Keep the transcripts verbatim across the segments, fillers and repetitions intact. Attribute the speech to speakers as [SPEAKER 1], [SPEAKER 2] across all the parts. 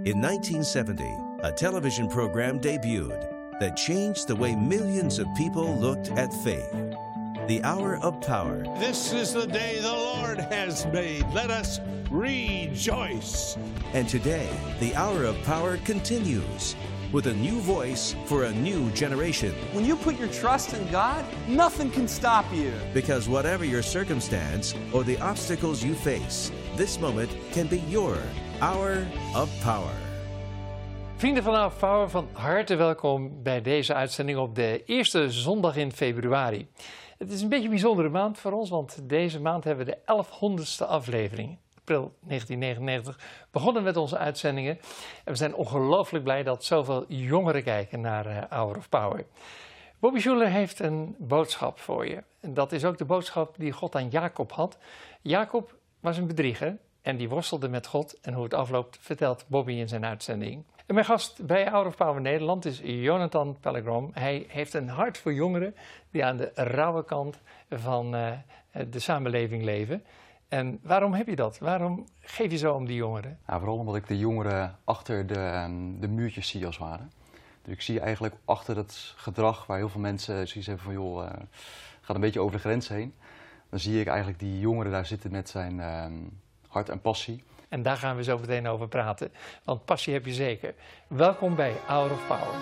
[SPEAKER 1] In nineteen seventy, a television program debuted that changed the way millions of people looked at faith. The Hour of Power.
[SPEAKER 2] This is the day the Lord has made. Let us rejoice.
[SPEAKER 1] And today, the Hour of Power continues with a new voice for a new generation.
[SPEAKER 3] When you put your trust in God, nothing can stop you.
[SPEAKER 1] Because whatever your circumstance or the obstacles you face, this moment can be your Hour of Power.
[SPEAKER 4] Vrienden van Hour of Power, van harte welkom bij deze uitzending op de eerste zondag in februari. Het is een beetje een bijzondere maand voor ons, want deze maand hebben we de elfhonderdste aflevering. April negentien negenennegentig begonnen met onze uitzendingen. En we zijn ongelooflijk blij dat zoveel jongeren kijken naar uh, Hour of Power. Bobby Schuller heeft een boodschap voor je. En dat is ook de boodschap die God aan Jacob had. Jacob was een bedrieger en die worstelde met God. En hoe het afloopt vertelt Bobby in zijn uitzending. En mijn gast bij Hour of Power Nederland is Jonathan Pellegrom. Hij heeft een hart voor jongeren die aan de rauwe kant van uh, de samenleving leven. En waarom heb je dat? Waarom geef je zo om die jongeren?
[SPEAKER 5] Ja, vooral omdat ik de jongeren achter de, de muurtjes zie als het ware. Dus ik zie eigenlijk achter dat gedrag waar heel veel mensen zoiets hebben van joh, uh, gaat een beetje over de grens heen. Dan zie ik eigenlijk die jongeren daar zitten met zijn uh, hart en passie.
[SPEAKER 4] En daar gaan we zo meteen over praten, want passie heb je zeker. Welkom bij Hour of Power.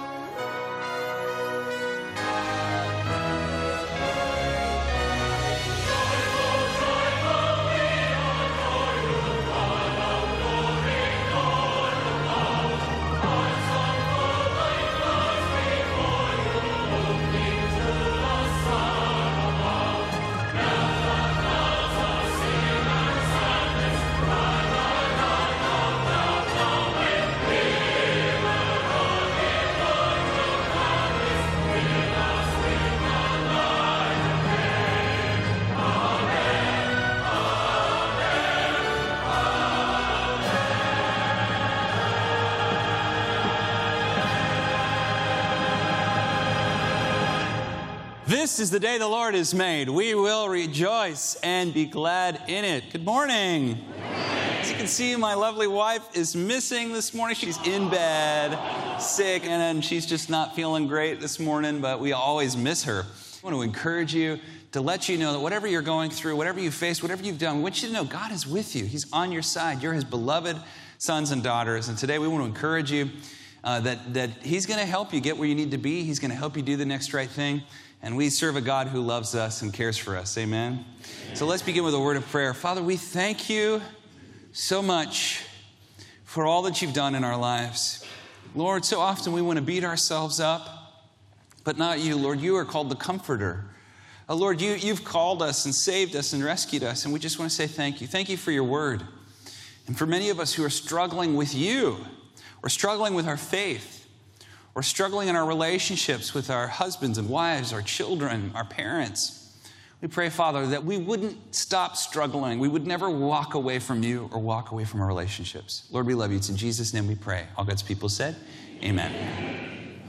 [SPEAKER 6] This is the day the Lord has made. We will rejoice and be glad in it. Good morning. As you can see, my lovely wife is missing this morning. She's in bed, sick, and then she's just not feeling great this morning, but we always miss her. I want to encourage you to let you know that whatever you're going through, whatever you face, whatever you've done, we want you to know God is with you. He's on your side. You're His beloved sons and daughters. And today we want to encourage you uh, that, that He's going to help you get where you need to be. He's going to help you do the next right thing. And we serve a God who loves us and cares for us. Amen? Amen? So let's begin with a word of prayer. Father, we thank you so much for all that you've done in our lives. Lord, so often we want to beat ourselves up, but not you. Lord, you are called the Comforter. Oh, Lord, you, you've called us and saved us and rescued us, and we just want to say thank you. Thank you for your word. And for many of us who are struggling with you or struggling with our faith, or struggling in our relationships with our husbands and wives, our children, our parents, we pray, Father, that we wouldn't stop struggling. We would never walk away from you or walk away from our relationships. Lord, we love you. It's in Jesus' name we pray. All God's people said, amen. Amen.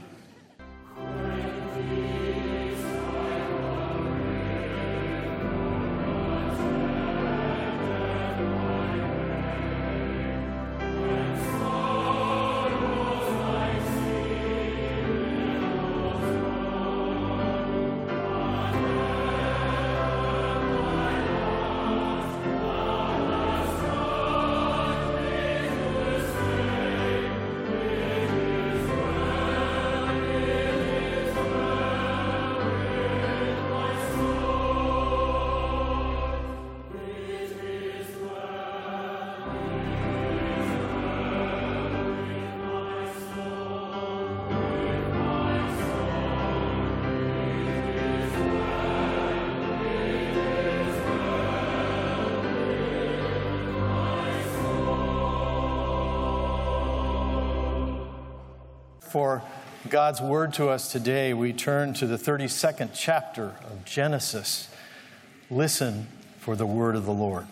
[SPEAKER 7] For God's word to us today, we turn to the thirty-second chapter of Genesis. Listen for the word of the Lord.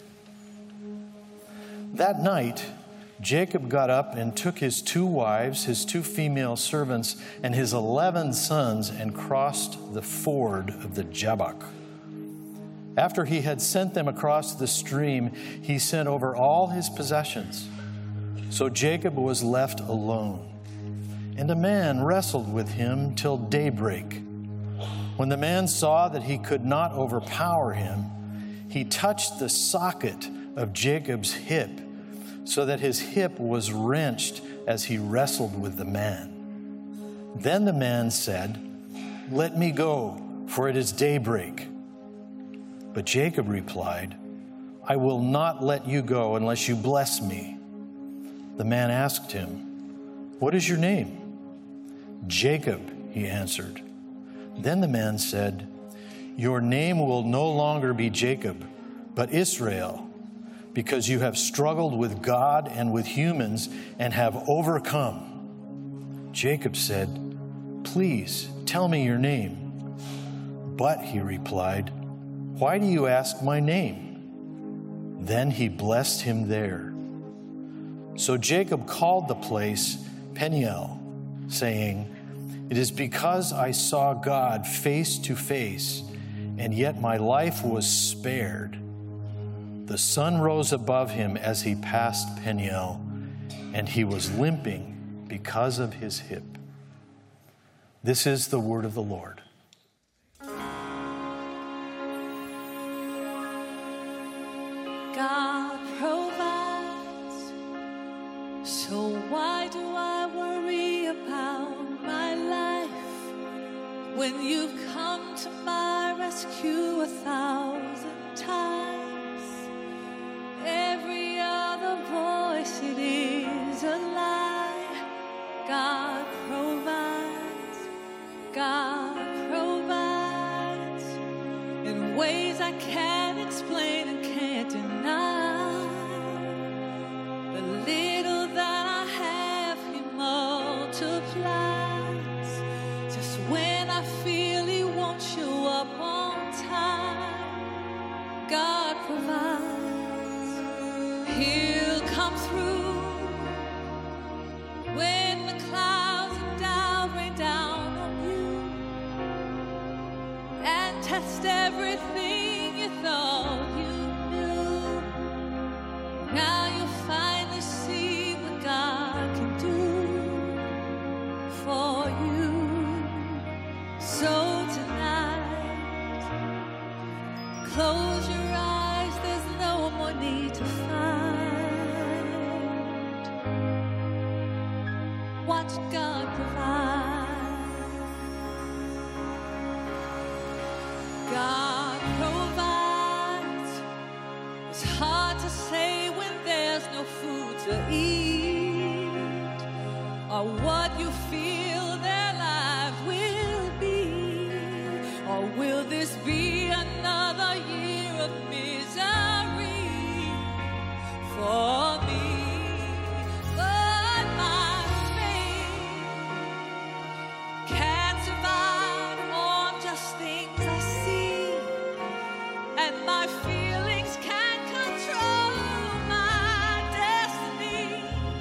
[SPEAKER 7] That night, Jacob got up and took his two wives, his two female servants, and his eleven sons and crossed the ford of the Jabbok. After he had sent them across the stream, he sent over all his possessions. So Jacob was left alone, and a man wrestled with him till daybreak. When the man saw that he could not overpower him, he touched the socket of Jacob's hip, so that his hip was wrenched as he wrestled with the man. Then the man said, "Let me go, for it is daybreak." But Jacob replied, "I will not let you go unless you bless me." The man asked him, "What is your name?" "Jacob," he answered. Then the man said, "Your name will no longer be Jacob, but Israel, because you have struggled with God and with humans and have overcome." Jacob said, "Please tell me your name." "But," he replied, "why do you ask my name?" Then he blessed him there. So Jacob called the place Peniel, saying, "It is because I saw God face to face, and yet my life was spared." The sun rose above him as he passed Peniel, and he was limping because of his hip. This is the word of the Lord.
[SPEAKER 8] God provides, so why do I worry about my life when you've come to my rescue a thousand times? Every other voice, it is a lie. God provides, God provides in ways I can't explain and can't deny. The little that I have, He multiplies. Just when I feel He won't show up on time, God provides. He'll come through when the clouds of doubt rain down on you and test everything you thought you knew. Now you'll finally see what God can do for you. So tonight, close your eyes, there's no more need to fight. Watch God provide. God provides. It's hard to say when there's no food to eat, or what you feel their lives will be, or will this be another year of misery for me? But my faith can't survive on just things I see, and my feelings can't control my destiny.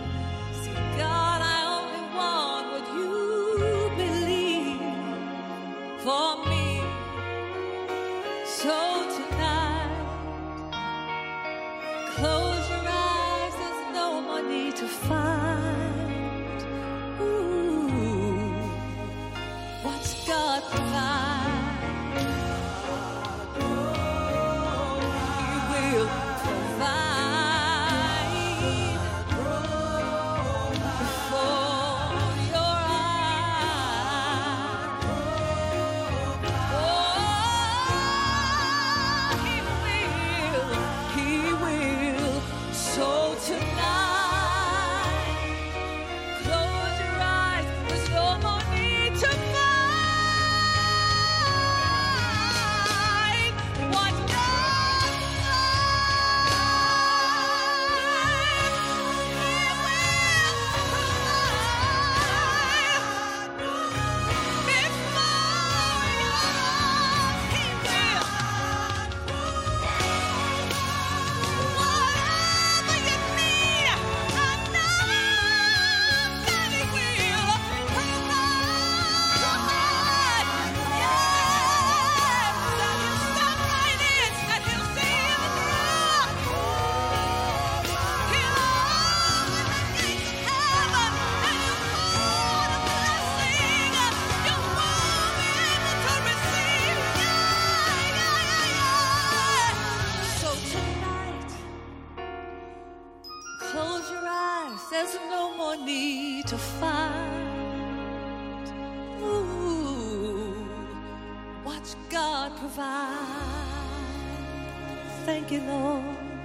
[SPEAKER 8] there's no more need to fight. Ooh, watch God provide. Thank you, Lord.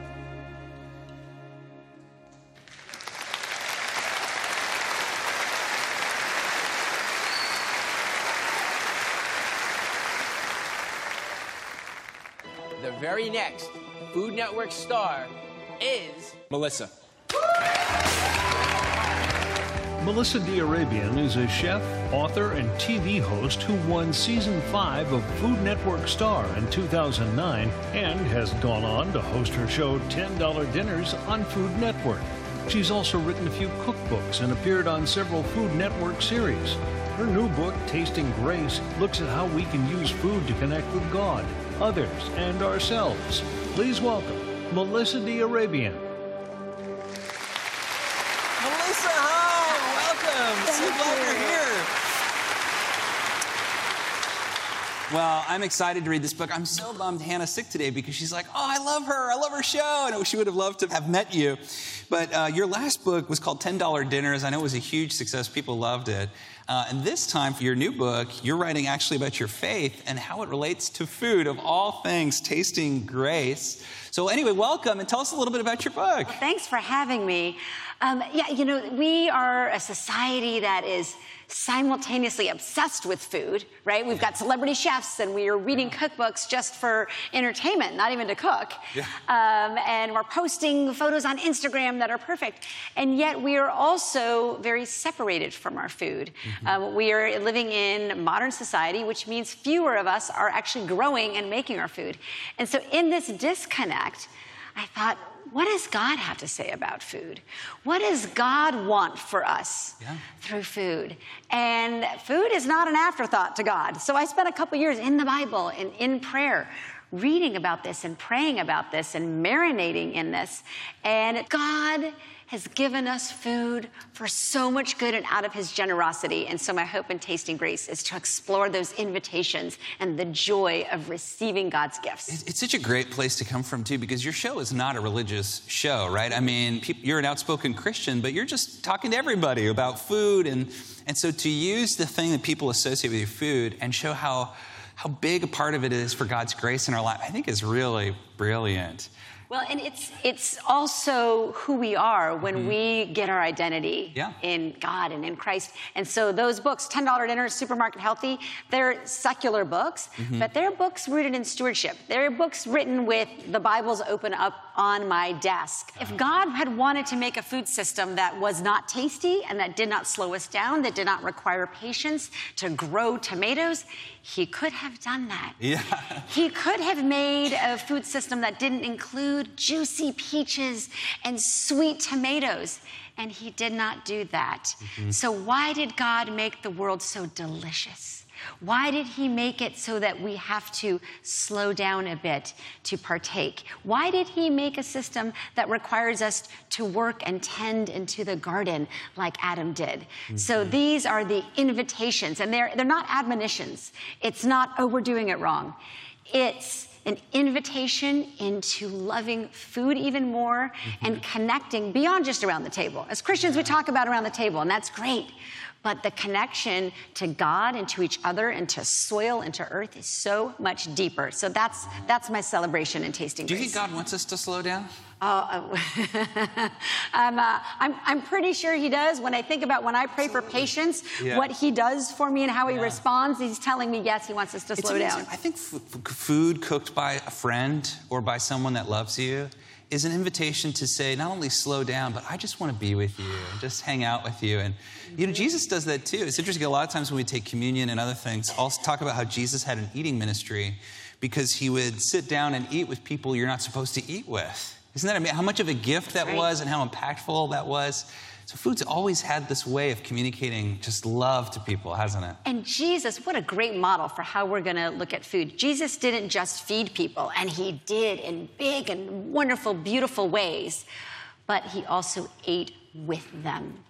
[SPEAKER 9] The very next Food Network star is Melissa.
[SPEAKER 10] Melissa DeArabian is a chef, author, and T V host who won season five of Food Network Star in two thousand nine and has gone on to host her show ten dollar Dinners on Food Network. She's also written a few cookbooks and appeared on several Food Network series. Her new book, Tasting Grace, looks at how we can use food to connect with God, others, and ourselves. Please welcome Melissa DeArabian.
[SPEAKER 6] Melissa, hi, welcome. So glad you're here. Well, I'm excited to read this book. I'm so bummed Hannah's sick today because she's like, oh, I love her. I love her show. And she would have loved to have met you. But uh, your last book was called ten dollar Dinners. I know it was a huge success. People loved it. Uh, and this time, for your new book, you're writing actually about your faith and how it relates to food, of all things, Tasting Grace. So anyway, welcome, and tell us a little bit about your book.
[SPEAKER 11] Well, thanks for having me. Um, yeah, you know, we are a society that is simultaneously obsessed with food, right? We've got celebrity chefs, and we are reading cookbooks just for entertainment, not even to cook. Yeah. Um, and we're posting photos on Instagram that are perfect. And yet we are also very separated from our food. Mm-hmm. Um, we are living in modern society, which means fewer of us are actually growing and making our food. And so in this disconnect, I thought, what does God have to say about food? What does God want for us yeah. through food? And food is not an afterthought to God. So I spent a couple years in the Bible and in prayer, reading about this and praying about this and marinating in this. And God has given us food for so much good and out of his generosity. And so my hope in Tasting Grace is to explore those invitations and the joy of receiving God's gifts.
[SPEAKER 6] It's such a great place to come from, too, because your show is not a religious show, right? I mean, you're an outspoken Christian, but you're just talking to everybody about food. And, and so to use the thing that people associate with your food and show how, how big a part of it is for God's grace in our life, I think is really brilliant.
[SPEAKER 11] Well, and it's it's also who we are when mm-hmm. we get our identity
[SPEAKER 6] yeah.
[SPEAKER 11] in God and in Christ. And so those books, ten dollar Dinners, Supermarket Healthy, they're secular books, mm-hmm. but they're books rooted in stewardship. They're books written with the Bibles open up on my desk. Uh-huh. If God had wanted to make a food system that was not tasty and that did not slow us down, that did not require patience to grow tomatoes, he could have done that.
[SPEAKER 6] Yeah.
[SPEAKER 11] He could have made a food system that didn't include juicy peaches and sweet tomatoes, and he did not do that. Mm-hmm. So why did God make the world so delicious? Why did he make it so that we have to slow down a bit to partake? Why did he make a system that requires us to work and tend into the garden like Adam did? Mm-hmm. So these are the invitations, and they're, they're not admonitions. It's not, oh, we're doing it wrong. It's an invitation into loving food even more mm-hmm. and connecting beyond just around the table. As Christians, we talk about around the table, and that's great. But the connection to God and to each other and to soil and to earth is so much deeper. So that's that's my celebration in Tasting Grace.
[SPEAKER 6] Do you think God wants us to slow down?
[SPEAKER 11] Oh, uh, um, uh, I'm, I'm pretty sure he does. When I think about when I pray Absolutely. for patience, yeah. what he does for me and how he yeah. responds, he's telling me, yes, he wants us to
[SPEAKER 6] it's
[SPEAKER 11] slow
[SPEAKER 6] amazing.
[SPEAKER 11] down.
[SPEAKER 6] I think f- food cooked by a friend or by someone that loves you is an invitation to say, not only slow down, but I just want to be with you and just hang out with you. And, you know, Jesus does that too. It's interesting, a lot of times when we take communion and other things, also talk about how Jesus had an eating ministry because he would sit down and eat with people you're not supposed to eat with. Isn't that amazing? How much of a gift that right. was and how impactful that was? So food's always had this way of communicating just love to people, hasn't it?
[SPEAKER 11] And Jesus, what a great model for how we're going to look at food. Jesus didn't just feed people, and he did in big and wonderful, beautiful ways, but he also ate with them.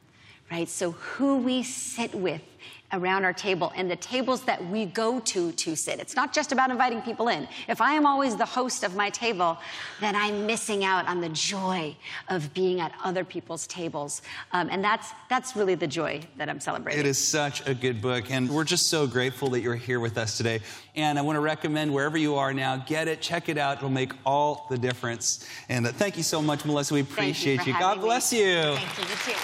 [SPEAKER 11] right? So who we sit with around our table and the tables that we go to to sit. It's not just about inviting people in. If I am always the host of my table, then I'm missing out on the joy of being at other people's tables. Um, and that's that's really the joy that I'm celebrating.
[SPEAKER 6] It is such a good book, and we're just so grateful that you're here with us today. And I want to recommend wherever you are now, get it, check it out. It'll make all the difference. And uh, thank you so much, Melissa. We appreciate
[SPEAKER 11] Thank you.
[SPEAKER 6] you.
[SPEAKER 11] For
[SPEAKER 6] God
[SPEAKER 11] having
[SPEAKER 6] bless
[SPEAKER 11] me.
[SPEAKER 6] you.
[SPEAKER 11] Thank you. You too.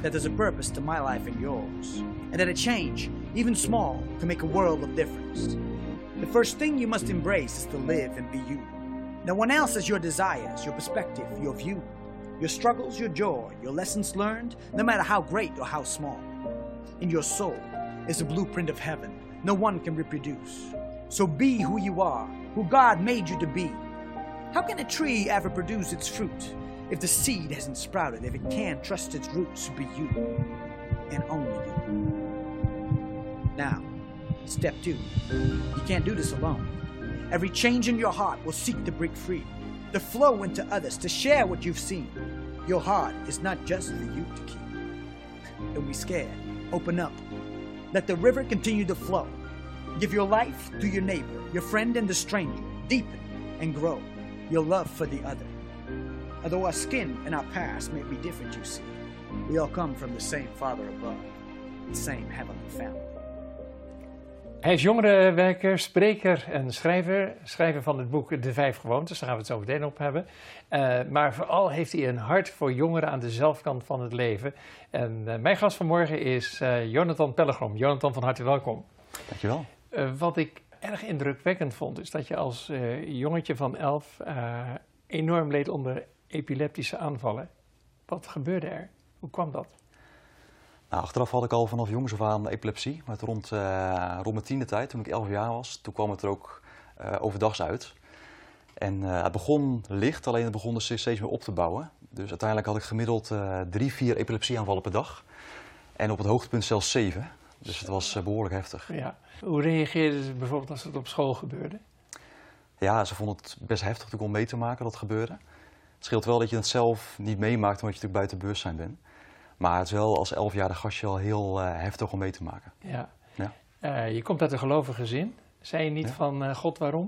[SPEAKER 12] that there's a purpose to my life and yours, and that a change, even small, can make a world of difference. The first thing you must embrace is to live and be you. No one else has your desires, your perspective, your view, your struggles, your joy, your lessons learned, no matter how great or how small. In your soul is the blueprint of heaven no one can reproduce. So be who you are, who God made you to be. How can a tree ever produce its fruit if the seed hasn't sprouted, if it can't trust its roots to be you, and only you? Now, step two. You can't do this alone. Every change in your heart will seek to break free, to flow into others, to share what you've seen. Your heart is not just for you to keep. Don't be scared. Open up. Let the river continue to flow. Give your life to your neighbor, your friend and the stranger. Deepen and grow your love for the other. Although our skin and our past may be different, you see, we all come from the same Father above, the same heavenly family.
[SPEAKER 4] Hij is jongerenwerker, spreker en schrijver. Schrijver van het boek De Vijf Gewoontes, daar gaan we het zo meteen op hebben. Uh, maar vooral heeft hij een hart voor jongeren aan de zelfkant van het leven. En uh, mijn gast vanmorgen is uh, Jonathan Pellegrom. Jonathan, van harte welkom.
[SPEAKER 5] Dankjewel.
[SPEAKER 4] Uh, wat ik erg indrukwekkend vond, is dat je als uh, jongetje van elf uh, enorm leed onder epileptische aanvallen. Wat gebeurde er? Hoe kwam dat?
[SPEAKER 5] Nou, achteraf had ik al vanaf jongs af aan epilepsie, maar rond, uh, rond mijn tiende tijd, toen ik elf jaar was, toen kwam het er ook uh, overdags uit. En uh, het begon licht, alleen het begon dus steeds meer op te bouwen. Dus uiteindelijk had ik gemiddeld uh, drie, vier epilepsieaanvallen per dag. En op het hoogtepunt zelfs zeven. Dus het was uh, behoorlijk heftig.
[SPEAKER 4] Ja. Hoe reageerden ze bijvoorbeeld als het op school gebeurde?
[SPEAKER 5] Ja, ze vonden het best heftig natuurlijk om mee te maken dat het gebeurde. Het scheelt wel dat je het zelf niet meemaakt, omdat je natuurlijk buiten bewustzijn bent. Maar het is wel als elfjarig gastje al heel uh, heftig om mee te maken.
[SPEAKER 4] Ja.
[SPEAKER 5] Ja.
[SPEAKER 4] Uh, je komt uit een gelovig gezin. Zei je niet ja. van uh, God waarom?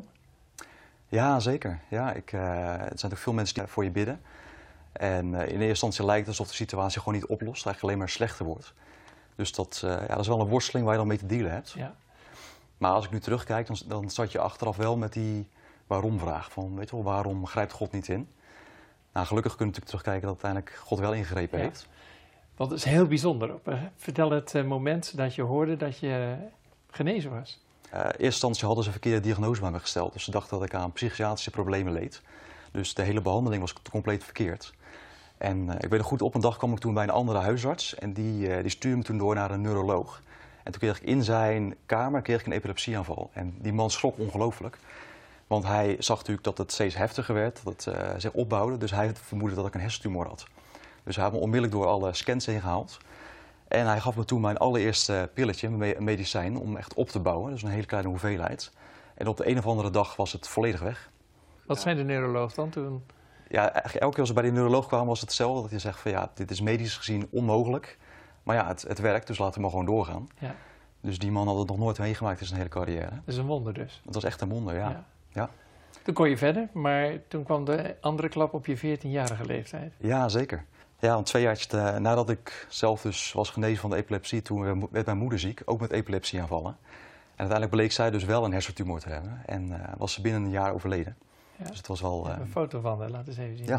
[SPEAKER 5] Ja, zeker. Ja, ik, uh, er zijn natuurlijk veel mensen die voor je bidden. En uh, in eerste instantie lijkt het alsof de situatie gewoon niet oplost, eigenlijk alleen maar slechter wordt. Dus dat, uh, ja, dat is wel een worsteling waar je dan mee te dealen hebt.
[SPEAKER 4] Ja.
[SPEAKER 5] Maar als ik nu terugkijk, dan, dan zat je achteraf wel met die waarom-vraag. Van, weet je wel, waarom grijpt God niet in? Nou, gelukkig kun je natuurlijk terugkijken dat uiteindelijk God wel ingegrepen
[SPEAKER 4] ja.
[SPEAKER 5] heeft.
[SPEAKER 4] Want het is heel bijzonder. Vertel het uh, moment dat je hoorde dat je genezen was.
[SPEAKER 5] Uh, in eerste instantie hadden ze een verkeerde diagnose bij me gesteld. Dus ze dachten dat ik aan psychiatrische problemen leed. Dus de hele behandeling was compleet verkeerd. En uh, ik weet nog goed, op een dag kwam ik toen bij een andere huisarts. En die, uh, die stuurde me toen door naar een neuroloog. En toen kreeg ik in zijn kamer kreeg ik een epilepsieaanval. En die man schrok ongelooflijk. Want hij zag natuurlijk dat het steeds heftiger werd, dat het uh, zich opbouwde. Dus hij vermoedde dat ik een hersentumor had. Dus hij had me onmiddellijk door alle scans heen gehaald. En hij gaf me toen mijn allereerste pilletje, een medicijn, om echt op te bouwen. Dus een hele kleine hoeveelheid. En op de een of andere dag was het volledig weg.
[SPEAKER 4] Wat zei de neuroloog dan toen?
[SPEAKER 5] Ja, eigenlijk elke keer als we bij de neuroloog kwamen was het hetzelfde. Dat hij zegt van ja, dit is medisch gezien onmogelijk. Maar ja, het, het werkt, dus laten we maar gewoon doorgaan.
[SPEAKER 4] Ja.
[SPEAKER 5] Dus die man had het nog nooit meegemaakt in zijn hele carrière. Dat
[SPEAKER 4] is een wonder dus.
[SPEAKER 5] Dat was echt een wonder, ja.
[SPEAKER 4] ja.
[SPEAKER 5] ja.
[SPEAKER 4] Toen kon je verder, maar toen kwam de andere klap op je veertienjarige leeftijd.
[SPEAKER 5] Ja, zeker. Ja, want twee jaar uh, nadat ik zelf dus was genezen van de epilepsie, toen werd mijn moeder ziek, ook met epilepsieaanvallen. En uiteindelijk bleek zij dus wel een hersentumor te hebben en uh, was ze binnen een jaar overleden.
[SPEAKER 4] Ja.
[SPEAKER 5] Dus het was wel... Uh...
[SPEAKER 4] Ik heb een foto van haar, laat eens even zien.
[SPEAKER 5] Ja.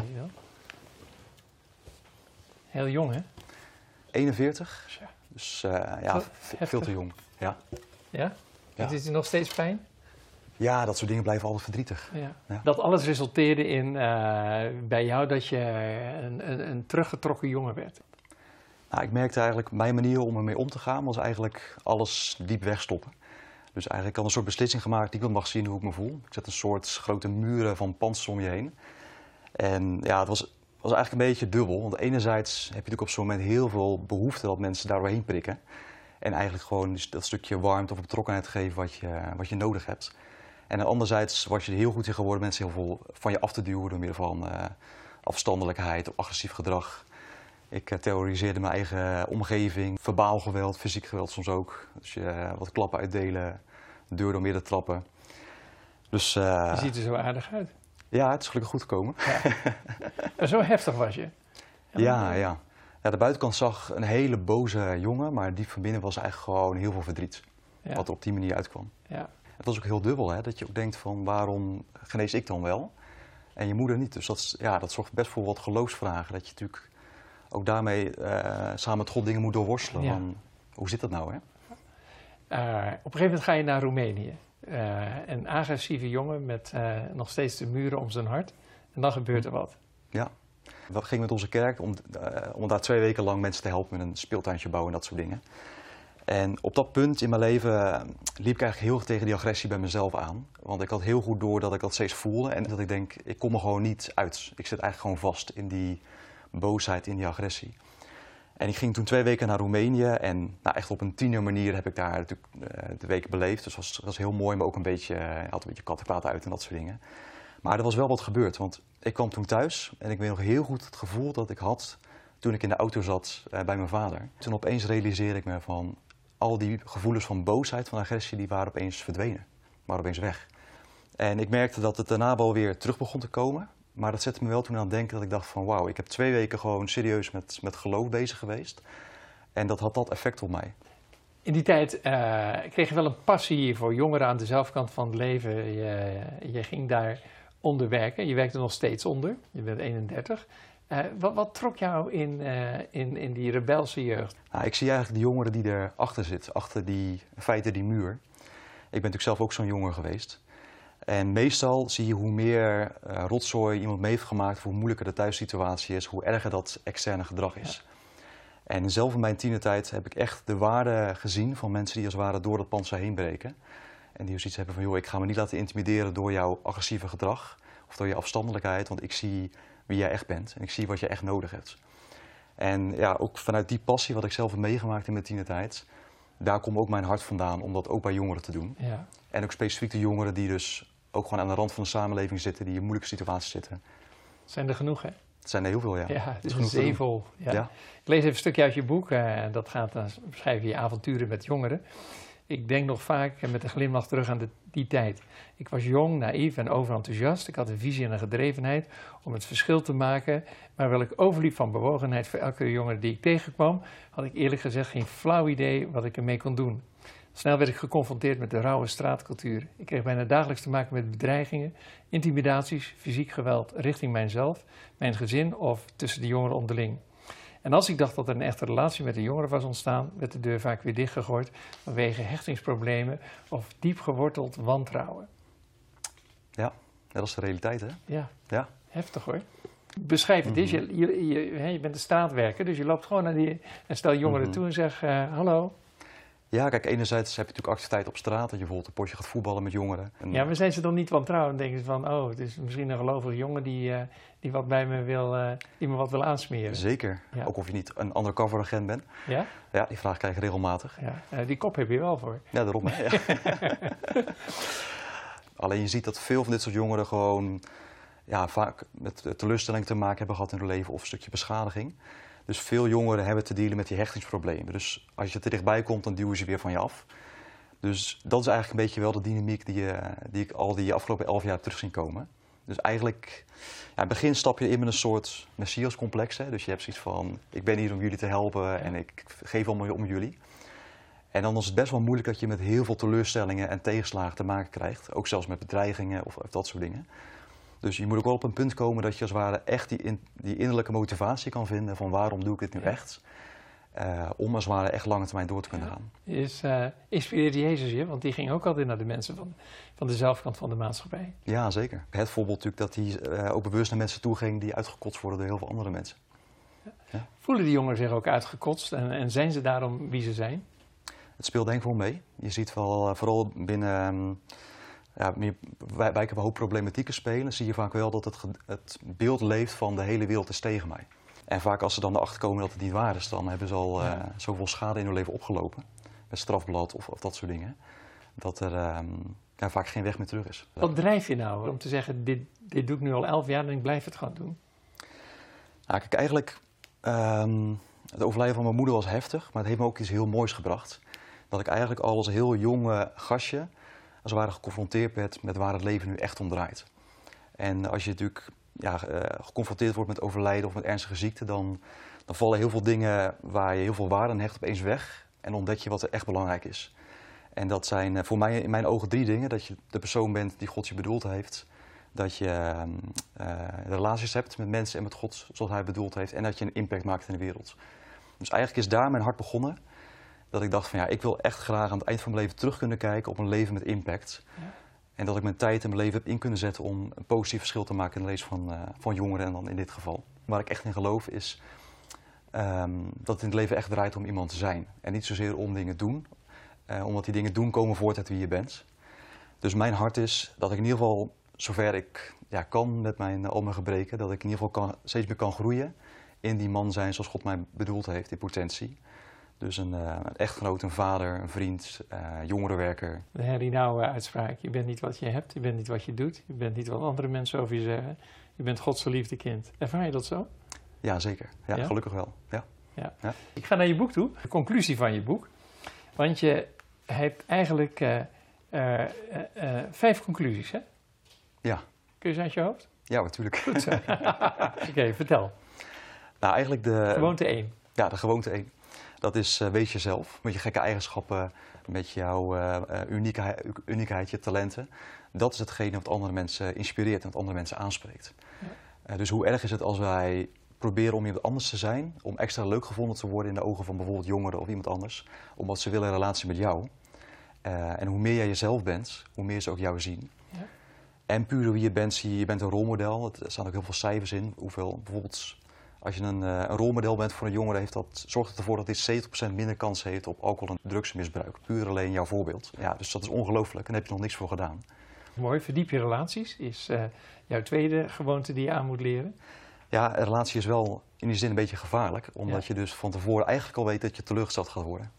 [SPEAKER 4] Heel jong, hè?
[SPEAKER 5] eenenveertig. Ja. Dus uh, ja, veel te jong. Ja?
[SPEAKER 4] Ja?
[SPEAKER 5] Ja.
[SPEAKER 4] Is het nog steeds pijn?
[SPEAKER 5] Ja, dat soort dingen blijven altijd verdrietig.
[SPEAKER 4] Ja.
[SPEAKER 5] Ja.
[SPEAKER 4] Dat alles resulteerde in uh, bij jou dat je een, een, een teruggetrokken jongen werd.
[SPEAKER 5] Nou, ik merkte eigenlijk, mijn manier om ermee om te gaan was eigenlijk alles diep wegstoppen. Dus eigenlijk had een soort beslissing gemaakt, niemand mag zien hoe ik me voel. Ik zet een soort grote muren van pantsers om je heen. En ja, het was, was eigenlijk een beetje dubbel. Want enerzijds heb je natuurlijk op zo'n moment heel veel behoefte dat mensen daar doorheen prikken. En eigenlijk gewoon dat stukje warmte of betrokkenheid geven wat je, wat je nodig hebt. En anderzijds was je er heel goed in geworden mensen heel veel van je af te duwen door middel van uh, afstandelijkheid of agressief gedrag. Ik uh, terroriseerde mijn eigen omgeving, verbaal geweld, fysiek geweld soms ook. Dus je uh, wat klappen uitdelen, deur door midden trappen. Dus, uh,
[SPEAKER 4] je ziet er zo aardig uit.
[SPEAKER 5] Ja, het is gelukkig goed gekomen.
[SPEAKER 4] Ja. Maar zo heftig was je?
[SPEAKER 5] Ja, ja. Ja, de buitenkant zag een hele boze jongen, maar diep van binnen was eigenlijk gewoon heel veel verdriet. Ja. Wat er op die manier uitkwam.
[SPEAKER 4] Ja.
[SPEAKER 5] Het was ook heel dubbel, hè? Dat je ook denkt van waarom genees ik dan wel en je moeder niet. Dus dat, ja, dat zorgt best voor wat geloofsvragen. Dat je natuurlijk ook daarmee uh, samen met God dingen moet doorworstelen.
[SPEAKER 4] Ja.
[SPEAKER 5] Van, hoe zit dat nou, hè?
[SPEAKER 4] Uh, op een gegeven moment ga je naar Roemenië. Uh, een agressieve jongen met uh, nog steeds de muren om zijn hart. En dan gebeurt er wat.
[SPEAKER 5] Ja. We gingen met onze kerk om, uh, om daar twee weken lang mensen te helpen met een speeltuintje bouwen en dat soort dingen. En op dat punt in mijn leven uh, liep ik eigenlijk heel erg tegen die agressie bij mezelf aan. Want ik had heel goed door dat ik dat steeds voelde en dat ik denk, ik kom er gewoon niet uit. Ik zit eigenlijk gewoon vast in die boosheid, in die agressie. En ik ging toen twee weken naar Roemenië en nou, echt op een tiener manier heb ik daar natuurlijk uh, de weken beleefd. Dus dat was, was heel mooi, maar ook een beetje, uh, had een beetje kattenkwaad uit en dat soort dingen. Maar er was wel wat gebeurd, want ik kwam toen thuis en ik weet nog heel goed het gevoel dat ik had toen ik in de auto zat uh, bij mijn vader. Toen opeens realiseerde ik me van al die gevoelens van boosheid, van agressie, die waren opeens verdwenen, waren opeens weg. En ik merkte dat het daarna wel weer terug begon te komen. Maar dat zette me wel toen aan het denken dat ik dacht van wauw, ik heb twee weken gewoon serieus met, met geloof bezig geweest. En dat had dat effect op mij.
[SPEAKER 4] In die tijd uh, kreeg je wel een passie voor jongeren aan de zelfkant van het leven. Je, je ging daar onder werken. Je werkte nog steeds onder. Je bent eenendertig. Uh, wat, wat trok jou in, uh, in, in die rebelse jeugd?
[SPEAKER 5] Nou, ik zie eigenlijk de jongeren die erachter zitten, achter die, in feite die muur. Ik ben natuurlijk zelf ook zo'n jongen geweest. En meestal zie je hoe meer uh, rotzooi iemand mee heeft gemaakt, hoe moeilijker de thuissituatie is, hoe erger dat externe gedrag is. Ja. En zelf in mijn tienertijd heb ik echt de waarde gezien van mensen die als het ware door dat panzer heen breken. En die dus iets hebben van, joh, ik ga me niet laten intimideren door jouw agressieve gedrag of door je afstandelijkheid, want ik zie wie jij echt bent en ik zie wat je echt nodig hebt. En ja, ook vanuit die passie wat ik zelf heb meegemaakt in mijn tienertijd, daar komt ook mijn hart vandaan om dat ook bij jongeren te doen.
[SPEAKER 4] Ja.
[SPEAKER 5] En ook specifiek de jongeren die dus ook gewoon aan de rand van de samenleving zitten, die in moeilijke situaties zitten.
[SPEAKER 4] Zijn er genoeg, hè?
[SPEAKER 5] Het zijn er heel veel, ja.
[SPEAKER 4] Ja, het is een zeevol. Ja. Ja. Ik lees even een stukje uit je boek. Uh, dat gaat dan beschrijven je avonturen met jongeren. Ik denk nog vaak met een glimlach terug aan de, die tijd. Ik was jong, naïef en overenthousiast. Ik had een visie en een gedrevenheid om het verschil te maken. Maar terwijl ik overliep van bewogenheid voor elke jongen die ik tegenkwam, had ik eerlijk gezegd geen flauw idee wat ik ermee kon doen. Snel werd ik geconfronteerd met de rauwe straatcultuur. Ik kreeg bijna dagelijks te maken met bedreigingen, intimidaties, fysiek geweld richting mijzelf, mijn gezin of tussen de jongeren onderling. En als ik dacht dat er een echte relatie met de jongeren was ontstaan, werd de deur vaak weer dichtgegooid vanwege hechtingsproblemen of diep geworteld wantrouwen.
[SPEAKER 5] Ja, dat is de realiteit, hè?
[SPEAKER 4] Ja,
[SPEAKER 5] ja.
[SPEAKER 4] Heftig hoor. Beschrijf het eens. Mm-hmm. je, je, je, je bent een straatwerker, dus je loopt gewoon naar die en stel jongeren mm-hmm. toe en zeg uh, hallo.
[SPEAKER 5] Ja, kijk, enerzijds heb je natuurlijk activiteit op straat, dat je bijvoorbeeld een potje gaat voetballen met jongeren. En
[SPEAKER 4] ja, maar zijn ze dan niet wantrouwend? Dan denken ze van, oh, het is misschien een gelovige jongen die, uh, die wat bij me wil, uh, die me wat wil aansmeren.
[SPEAKER 5] Zeker, ja. Ook of je niet een undercover agent bent.
[SPEAKER 4] Ja?
[SPEAKER 5] Ja, die vraag krijg je regelmatig.
[SPEAKER 4] Ja. Uh, die kop heb je wel voor.
[SPEAKER 5] Ja, daarom. Hè? Ja. Alleen je ziet dat veel van dit soort jongeren gewoon ja, vaak met teleurstelling te maken hebben gehad in hun leven of een stukje beschadiging. Dus veel jongeren hebben te dealen met die hechtingsproblemen. Dus als je er dichtbij komt, dan duwen ze weer van je af. Dus dat is eigenlijk een beetje wel de dynamiek die, uh, die ik al die afgelopen elf jaar heb terug zien komen. Dus eigenlijk, ja, in het begin stap je in met een soort messiascomplex. Hè? Dus je hebt zoiets van, ik ben hier om jullie te helpen en ik geef allemaal om jullie. En dan is het best wel moeilijk dat je met heel veel teleurstellingen en tegenslagen te maken krijgt. Ook zelfs met bedreigingen of, of dat soort dingen. Dus je moet ook wel op een punt komen dat je als het ware echt die, in, die innerlijke motivatie kan vinden van waarom doe ik dit nu echt. Uh, om als het ware echt lange termijn door te kunnen gaan.
[SPEAKER 4] Is, uh, inspireerde Jezus je? Want die ging ook altijd naar de mensen van, van de zelfkant van de maatschappij.
[SPEAKER 5] Ja, zeker. Het voorbeeld natuurlijk dat hij uh, ook bewust naar mensen toe ging die uitgekotst worden door heel veel andere mensen.
[SPEAKER 4] Ja. Ja. Voelen die jongeren zich ook uitgekotst en, en zijn ze daarom wie ze zijn?
[SPEAKER 5] Het speelt denk ik wel mee. Je ziet wel, uh, vooral binnen um, ja, meer wijken waar hoop problematieken spelen, zie je vaak wel dat het, het beeld leeft van de hele wereld is tegen mij. En vaak als ze dan erachter komen dat het niet waar is, dan hebben ze al uh, zoveel schade in hun leven opgelopen. Met strafblad of, of dat soort dingen. Dat er um, ja, vaak geen weg meer terug is.
[SPEAKER 4] Wat drijf je nou om te zeggen, dit, dit doe ik nu al elf jaar en ik blijf het gewoon doen?
[SPEAKER 5] Nou, kijk, eigenlijk, um, het overlijden van mijn moeder was heftig, maar het heeft me ook iets heel moois gebracht. Dat ik eigenlijk al als heel jong gastje, als het ware geconfronteerd werd met waar het leven nu echt om draait. En als je natuurlijk ja, uh, geconfronteerd wordt met overlijden of met ernstige ziekte, dan, dan vallen heel veel dingen waar je heel veel waarde aan hecht opeens weg. En ontdek je wat er echt belangrijk is. En dat zijn uh, voor mij in mijn ogen drie dingen. Dat je de persoon bent die God je bedoeld heeft. dat je uh, relaties hebt met mensen en met God zoals hij bedoeld heeft. En dat je een impact maakt in de wereld. Dus eigenlijk is daar mijn hart begonnen. Dat ik dacht van ja, ik wil echt graag aan het eind van mijn leven terug kunnen kijken op een leven met impact. Ja. En dat ik mijn tijd en mijn leven heb in kunnen zetten om een positief verschil te maken in het leven van, uh, van jongeren en dan in dit geval. Waar ik echt in geloof is um, dat het in het leven echt draait om iemand te zijn. En niet zozeer om dingen doen, uh, omdat die dingen doen komen voort uit wie je bent. Dus mijn hart is dat ik in ieder geval, zover ik ja, kan met mijn, al mijn gebreken, dat ik in ieder geval kan, steeds meer kan groeien in die man zijn zoals God mij bedoeld heeft, in potentie. Dus een, uh, een echtgenoot, een vader, een vriend, uh, jongerenwerker.
[SPEAKER 4] De Harry Nouwen uitspraak. Je bent niet wat je hebt, je bent niet wat je doet. Je bent niet wat andere mensen over je zeggen. Je bent Gods geliefde kind. Ervaar je dat zo?
[SPEAKER 5] Ja, zeker. Ja, ja? Gelukkig wel. Ja.
[SPEAKER 4] Ja. Ja. Ik ga naar je boek toe. De conclusie van je boek. Want je hebt eigenlijk uh, uh, uh, uh, vijf conclusies, hè?
[SPEAKER 5] Ja.
[SPEAKER 4] Kun je ze uit je hoofd?
[SPEAKER 5] Ja, natuurlijk.
[SPEAKER 4] Goed zo. Oké, okay, vertel.
[SPEAKER 5] Nou, eigenlijk de...
[SPEAKER 4] Gewoonte één.
[SPEAKER 5] Ja, de gewoonte één. Dat is uh, wees jezelf, met je gekke eigenschappen, met jouw uh, unieke, uniekheid, je talenten. Dat is hetgene wat andere mensen inspireert en wat andere mensen aanspreekt. Ja. Uh, dus hoe erg is het als wij proberen om iemand anders te zijn, om extra leuk gevonden te worden in de ogen van bijvoorbeeld jongeren of iemand anders, omdat ze willen een relatie met jou. Uh, en hoe meer jij jezelf bent, hoe meer ze ook jou zien. Ja. En puur hoe je bent, zie je, je bent een rolmodel. Er staan ook heel veel cijfers in, hoeveel bijvoorbeeld... Als je een, uh, een rolmodel bent voor een jongere, heeft dat, zorgt het ervoor dat hij zeventig procent minder kans heeft op alcohol- en drugsmisbruik. Puur alleen jouw voorbeeld. Ja, dus dat is ongelooflijk en daar heb je nog niks voor gedaan.
[SPEAKER 4] Mooi, verdiep je relaties is uh, jouw tweede gewoonte die je aan moet leren.
[SPEAKER 5] Ja, een relatie is wel in die zin een beetje gevaarlijk. Omdat ja. je dus van tevoren eigenlijk al weet dat je teleurgesteld gaat worden.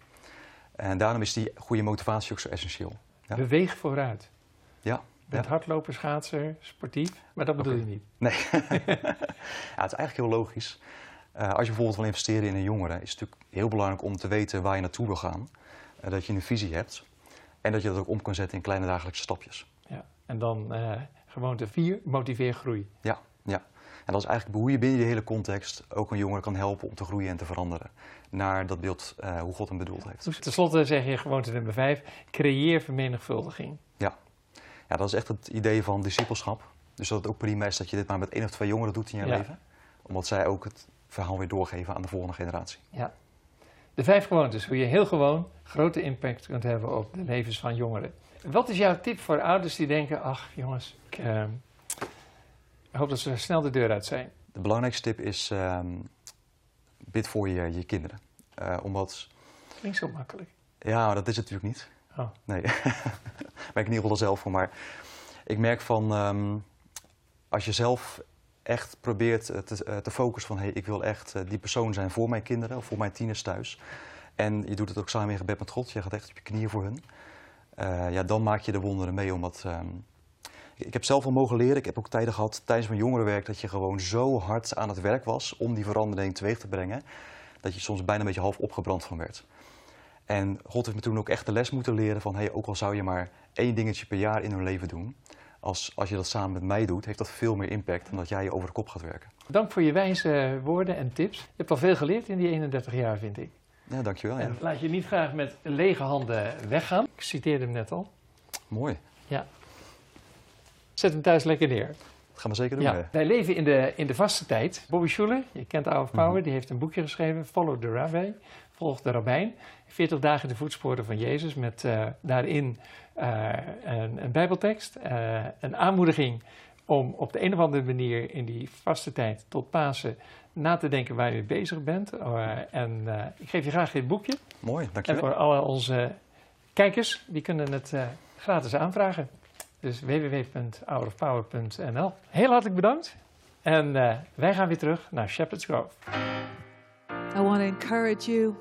[SPEAKER 5] En daarom is die goede motivatie ook zo essentieel. Ja?
[SPEAKER 4] Beweeg vooruit.
[SPEAKER 5] Ja.
[SPEAKER 4] Je bent
[SPEAKER 5] ja.
[SPEAKER 4] hardloper, schaatser, sportief, maar dat bedoel
[SPEAKER 5] okay.
[SPEAKER 4] je niet.
[SPEAKER 5] Nee. Ja, het is eigenlijk heel logisch. Uh, als je bijvoorbeeld wil investeren in een jongere, is het natuurlijk heel belangrijk om te weten waar je naartoe wil gaan. Uh, dat je een visie hebt en dat je dat ook om kan zetten in kleine dagelijkse stapjes.
[SPEAKER 4] Ja. En dan uh, gewoonte vier, motiveer groei.
[SPEAKER 5] Ja, ja. En dat is eigenlijk hoe je binnen die hele context ook een jongere kan helpen om te groeien en te veranderen. Naar dat beeld uh, hoe God hem bedoeld heeft.
[SPEAKER 4] Dus ten slotte zeg je gewoonte nummer vijf, creëer vermenigvuldiging.
[SPEAKER 5] Ja. Ja, dat is echt het idee van discipelschap. Dus dat het ook prima is dat je dit maar met één of twee jongeren doet in je ja. leven. Omdat zij ook het verhaal weer doorgeven aan de volgende generatie.
[SPEAKER 4] Ja. De vijf gewoontes, hoe je heel gewoon grote impact kunt hebben op de levens van jongeren. Wat is jouw tip voor ouders die denken, ach jongens, ik uh, hoop dat ze snel de deur uit zijn.
[SPEAKER 5] De belangrijkste tip is, um, bid voor je, je kinderen. Uh, omdat...
[SPEAKER 4] Klinkt zo makkelijk.
[SPEAKER 5] Ja, maar dat is het natuurlijk niet.
[SPEAKER 4] Oh.
[SPEAKER 5] Nee, daar ben ik in ieder geval zelf voor. Maar ik merk van, um, als je zelf echt probeert te, te focussen van, hey, ik wil echt die persoon zijn voor mijn kinderen of voor mijn tieners thuis. En je doet het ook samen in gebed met God, je gaat echt op je knieën voor hun. Uh, ja, dan maak je de wonderen mee. Omdat, um, ik heb zelf al mogen leren, ik heb ook tijden gehad tijdens mijn jongerenwerk dat je gewoon zo hard aan het werk was om die verandering teweeg te brengen, dat je soms bijna een beetje half opgebrand van werd. En God heeft me toen ook echt de les moeten leren van, hey, ook al zou je maar één dingetje per jaar in hun leven doen, als, als je dat samen met mij doet, heeft dat veel meer impact dan dat jij je over de kop gaat werken.
[SPEAKER 4] Dank voor je wijze woorden en tips. Je hebt al veel geleerd in die eenendertig jaar, vind ik.
[SPEAKER 5] Ja, dankjewel. Ja.
[SPEAKER 4] En laat je niet graag met lege handen weggaan. Ik citeerde hem net al.
[SPEAKER 5] Mooi.
[SPEAKER 4] Ja. Zet hem thuis lekker neer.
[SPEAKER 5] Dat gaan we zeker doen.
[SPEAKER 4] Ja. Wij leven in de, in de vaste tijd. Bobby Schuller, je kent Hour of Power, mm-hmm. die heeft een boekje geschreven, Follow the Rabbi, volg de rabbijn. veertig dagen de voetsporen van Jezus met uh, daarin uh, een, een bijbeltekst, uh, een aanmoediging om op de een of andere manier in die vaste tijd tot Pasen na te denken waar je mee bezig bent. Uh, en uh, ik geef je graag dit boekje.
[SPEAKER 5] Mooi, dankjewel.
[SPEAKER 4] En voor alle onze kijkers, die kunnen het uh, gratis aanvragen. Dus w w w punt hour of power punt n l. Heel hartelijk bedankt. En uh, wij gaan weer terug naar Shepherd's Grove.
[SPEAKER 8] I want to encourage you,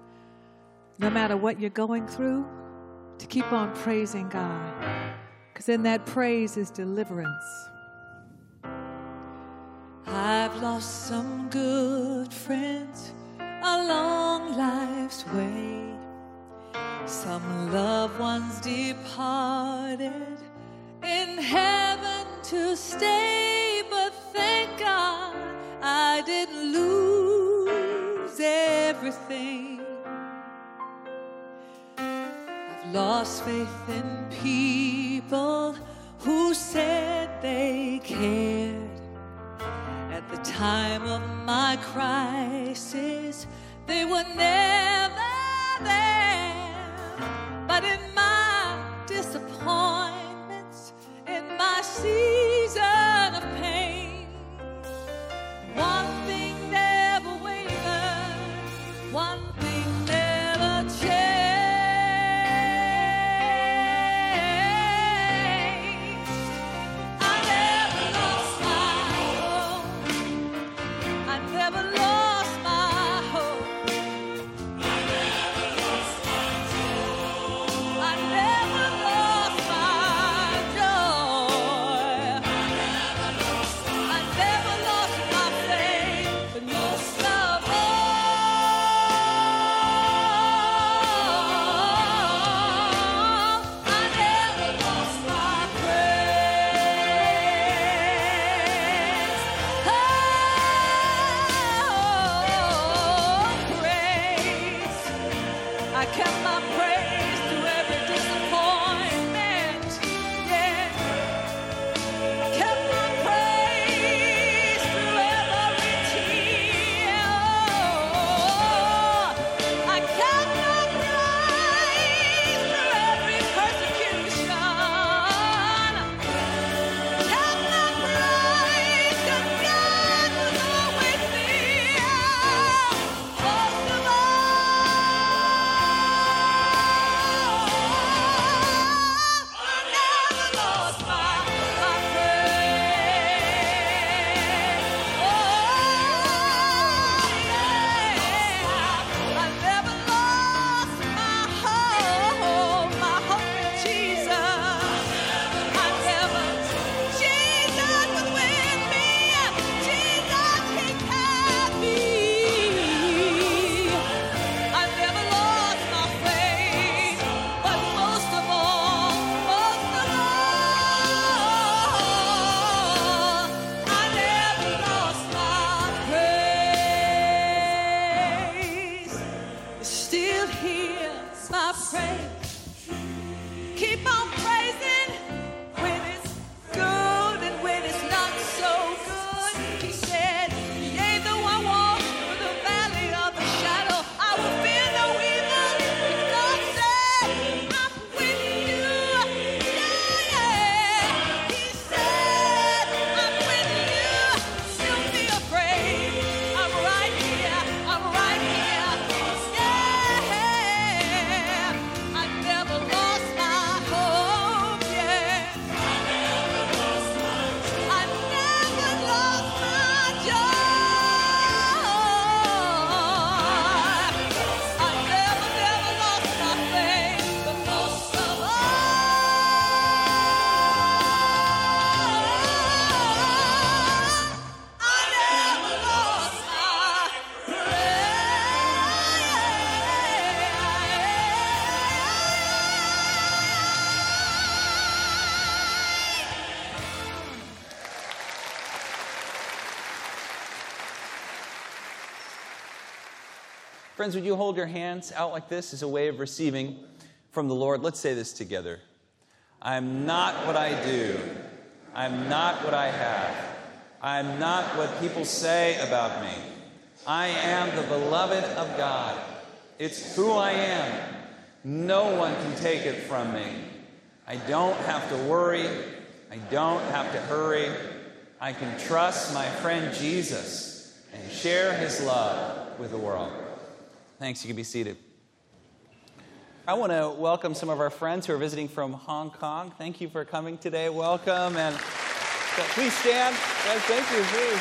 [SPEAKER 8] no matter what you're going through, to keep on praising God. Because in that praise is deliverance. I've lost some good friends along life's way. Some loved ones departed in heaven to stay, but thank God I didn't lose everything. I've lost faith in people who said they cared. At the time of my crisis, they were never there. But in my disappointments, in my season of pain, one thing never wavered, one thing never changed. I never lost my hope. I never lost my hope. I never lost my joy. I never lost my joy. I never lost my faith, but most of all, I never lost my praise. Oh, praise. I kept my praise through every disappointment. Yeah. Kept my praise through every tear. I kept my praise through every persecution. Kept my praise 'cause God was always near. Most of all, I never lost my, my praise. Oh, yeah. I never lost my hope, my hope in Jesus. I never, Jesus was with me. Jesus, He kept me. I never lost my faith, but most of all, most of all, I never lost my praise. It's still here, my praise. Keep on praising when it's good and when it's not so good. He said, yea, though I walk through the valley of the shadow, I will fear no evil. Because God said, I'm with you. Yeah, yeah. He said, I'm with you. Don't be afraid. I'm right here. I'm right here. Yeah. I never lost my hope. Yeah. I never lost my joy. I never lost my joy. I never, never lost my faith, but most of all, I never lost my
[SPEAKER 6] Friends, would you hold your hands out like this as a way of receiving from the Lord? Let's say this together. I'm not what I do. I'm not what I have. I'm not what people say about me. I am the beloved of God. It's who I am. No one can take it from me. I don't have to worry. I don't have to hurry. I can trust my friend Jesus and share his love with the world. Thanks. You can be seated. I want to welcome some of our friends who are visiting from Hong Kong. Thank you for coming today. Welcome. And please stand. Yes, thank you. Please.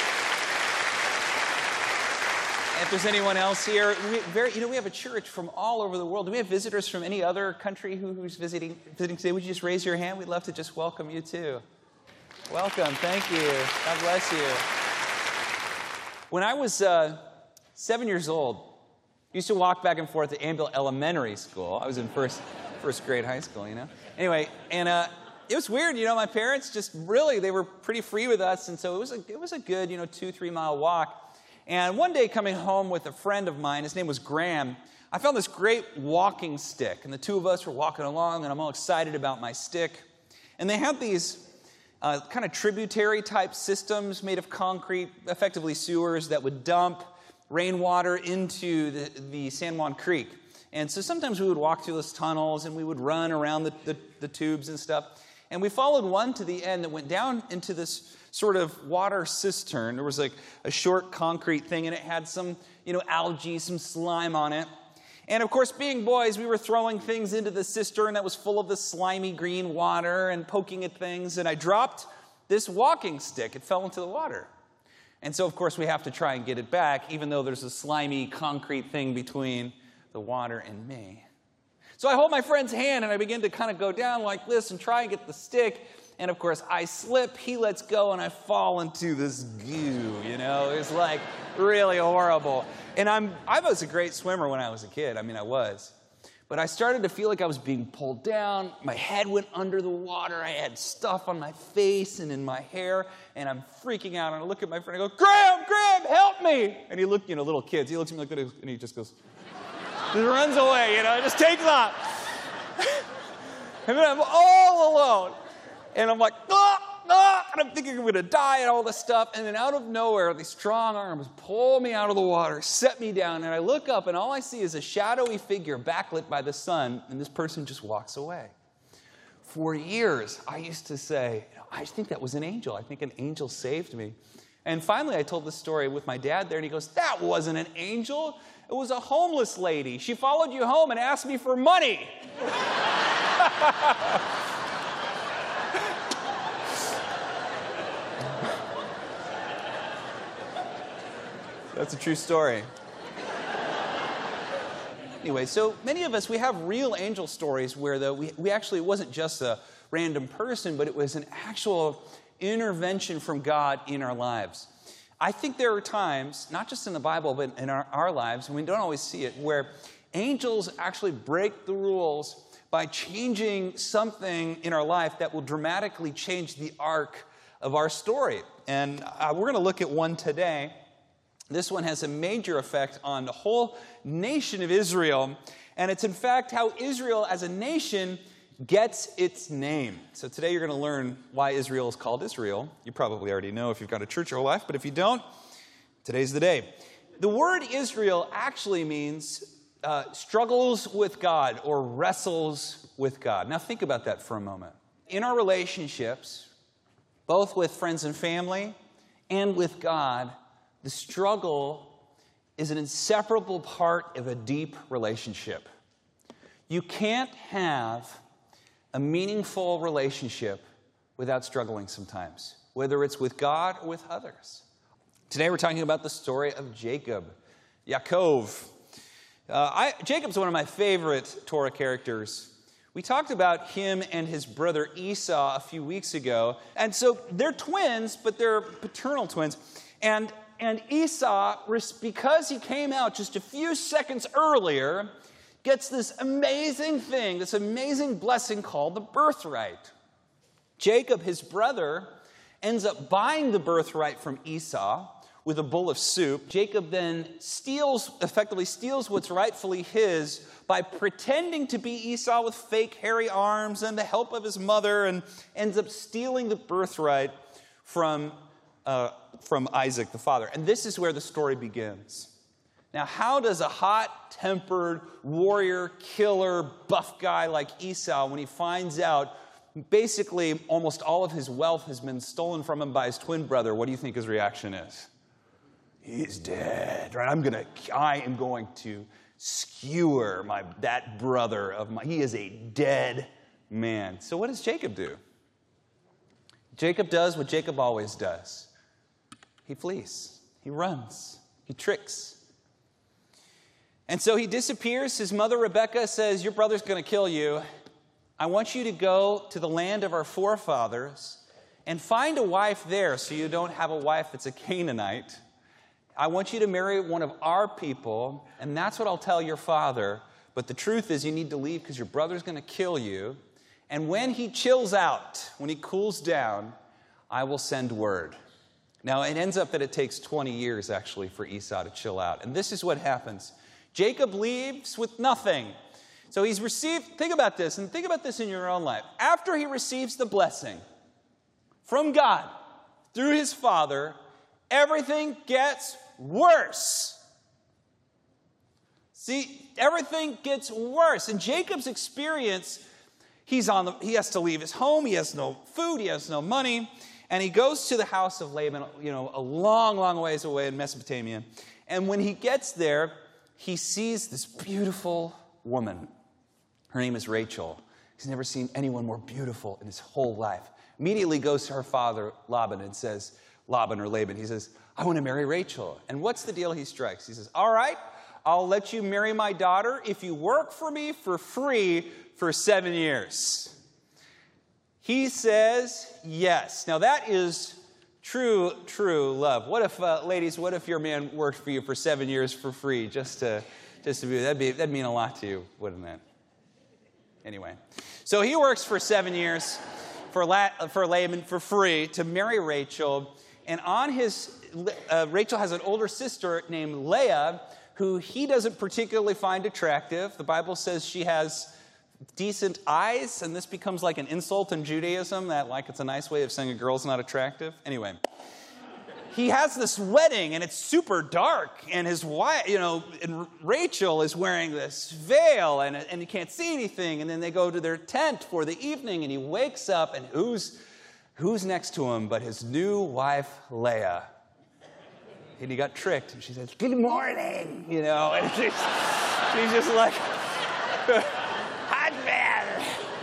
[SPEAKER 6] If there's anyone else here, we, very, you know, we have a church from all over the world. Do we have visitors from any other country who, who's visiting, visiting today? Would you just raise your hand? We'd love to just welcome you too. Welcome. Thank you. God bless you. When I was uh, seven years old, I used to walk back and forth to Annville Elementary School. I was in first first grade high school, you know. Anyway, and uh, it was weird, you know. My parents just really, they were pretty free with us, and so it was a it was a good, you know, two three mile walk. And one day, coming home with a friend of mine, his name was Graham, I found this great walking stick, and the two of us were walking along, and I'm all excited about my stick. And they had these uh, kind of tributary type systems made of concrete, effectively sewers that would dump rainwater into the, the San Juan Creek. And so sometimes we would walk through those tunnels and we would run around the, the, the tubes and stuff. And we followed one to the end that went down into this sort of water cistern. There was like a short concrete thing and it had some, you know, algae, some slime on it. And of course, being boys, we were throwing things into the cistern that was full of the slimy green water and poking at things. And I dropped this walking stick. It fell into the water. And so, of course, we have to try and get it back, even though there's a slimy concrete thing between the water and me. So I hold my friend's hand and I begin to kind of go down like this and try and get the stick. And of course, I slip, he lets go, and I fall into this goo, you know? It's like really horrible. And I'm, I was a great swimmer when I was a kid. I mean, I was. But I started to feel like I was being pulled down. My head went under the water. I had stuff on my face and in my hair. And I'm freaking out. And I look at my friend and I go, Graham, Graham, help me. And he looked, you know, little kids. He looks at me like this, and he just goes, just runs away, you know, just takes off. And then I'm all alone. And I'm like, ah, ah, and I'm thinking I'm going to die and all this stuff. And then out of nowhere, these strong arms pull me out of the water, set me down. And I look up, and all I see is a shadowy figure backlit by the sun. And this person just walks away. For years, I used to say, I think that was an angel. I think an angel saved me. And finally, I told this story with my dad there. And he goes, that wasn't an angel. It was a homeless lady. She followed you home and asked me for money. That's a true story. Anyway, so many of us, we have real angel stories where the, we, we actually, it wasn't just a random person, but it was an actual intervention from God in our lives. I think there are times, not just in the Bible, but in our, our lives, and we don't always see it, where angels actually break the rules by changing something in our life that will dramatically change the arc of our story. And uh, we're going to look at one today. This one has a major effect on the whole nation of Israel. And it's in fact how Israel as a nation gets its name. So today you're going to learn why Israel is called Israel. You probably already know if you've got a church your whole life, but if you don't, today's the day. The word Israel actually means uh, struggles with God or wrestles with God. Now think about that for a moment. In our relationships, both with friends and family and with God, the struggle is an inseparable part of a deep relationship. You can't have a meaningful relationship without struggling sometimes, whether it's with God or with others. Today we're talking about the story of Jacob, Yaakov. Uh, I, Jacob's one of my favorite Torah characters. We talked about him and his brother Esau a few weeks ago. And so they're twins, but they're paternal twins. And And Esau, because he came out just a few seconds earlier, gets this amazing thing, this amazing blessing called the birthright. Jacob, his brother, ends up buying the birthright from Esau with a bowl of soup. Jacob then steals, effectively steals what's rightfully his by pretending to be Esau with fake hairy arms and the help of his mother, and ends up stealing the birthright from Uh, from Isaac, the father. And this is where the story begins. Now, how does a hot-tempered warrior, killer, buff guy like Esau, when he finds out basically almost all of his wealth has been stolen from him by his twin brother, what do you think his reaction is? He's dead, right? I'm gonna, I am going to skewer my that brother of mine. He is a dead man. So what does Jacob do? Jacob does what Jacob always does. He flees. He runs. He tricks. And so he disappears. His mother, Rebekah, says, your brother's going to kill you. I want you to go to the land of our forefathers and find a wife there so you don't have a wife that's a Canaanite. I want you to marry one of our people, and that's what I'll tell your father. But the truth is you need to leave because your brother's going to kill you. And when he chills out, when he cools down, I will send word. Now, it ends up that it takes twenty years, actually, for Esau to chill out. And this is what happens. Jacob leaves with nothing. So he's received, think about this, and think about this in your own life. After he receives the blessing, from God through his father, everything gets worse. See, everything gets worse. In Jacob's experience, he's on the, he has to leave his home. He has no food. He has no money. And he goes to the house of Laban, you know, a long, long ways away in Mesopotamia. And when he gets there, he sees this beautiful woman. Her name is Rachel. He's never seen anyone more beautiful in his whole life. Immediately goes to her father, Laban, and says, Laban or Laban, he says, I want to marry Rachel. And what's the deal he strikes? He says, all right, I'll let you marry my daughter if you work for me for free for seven years. He says, yes. Now that is true, true love. What if, uh, ladies, what if your man worked for you for seven years for free just to, just to be, that'd be, that'd mean a lot to you, wouldn't it? Anyway, so he works for seven years for, La, for Laban for free to marry Rachel. And on his, uh, Rachel has an older sister named Leah, who he doesn't particularly find attractive. The Bible says she has decent eyes, and this becomes like an insult in Judaism, that like it's a nice way of saying a girl's not attractive. Anyway, he has this wedding, and it's super dark, and his wife, you know, and Rachel is wearing this veil, and, and he can't see anything, and then they go to their tent for the evening, and he wakes up, and who's, who's next to him but his new wife, Leah? And he got tricked, and she says, good morning, you know, and she's, she's just like, hot man,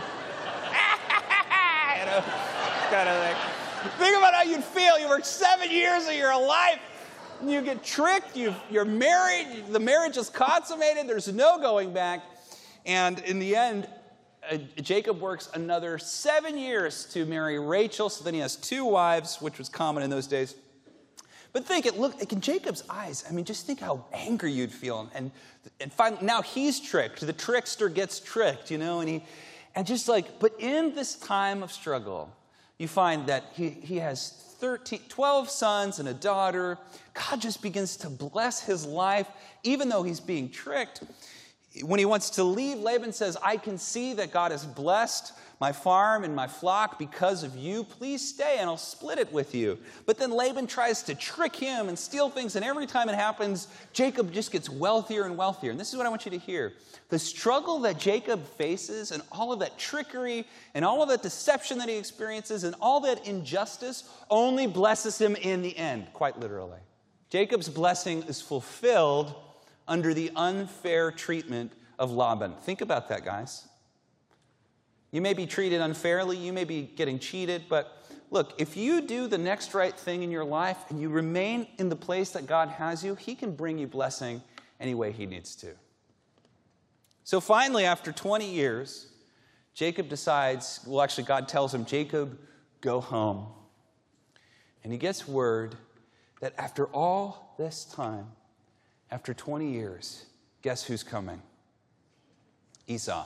[SPEAKER 6] you know, kind of like, think about how you'd feel. You work seven years of your life, and you get tricked, you, you're married, the marriage is consummated, there's no going back, and in the end, uh, Jacob works another seven years to marry Rachel, so then he has two wives, which was common in those days. But think, it look like in Jacob's eyes, I mean, just think how angry you'd feel. And, and finally, now he's tricked. The trickster gets tricked, you know, and he, and just like, but in this time of struggle, you find that he, he has thirteen, twelve sons and a daughter. God just begins to bless his life, even though he's being tricked. When he wants to leave, Laban says, I can see that God has blessed my farm and my flock because of you. Please stay and I'll split it with you. But then Laban tries to trick him and steal things. And every time it happens, Jacob just gets wealthier and wealthier. And this is what I want you to hear. The struggle that Jacob faces and all of that trickery and all of that deception that he experiences and all that injustice only blesses him in the end, quite literally. Jacob's blessing is fulfilled under the unfair treatment of Laban. Think about that, guys. You may be treated unfairly, you may be getting cheated, but look, if you do the next right thing in your life and you remain in the place that God has you, he can bring you blessing any way he needs to. So finally, after twenty years, Jacob decides, well, actually, God tells him, Jacob, go home. And he gets word that after all this time, after twenty years, guess who's coming? Esau.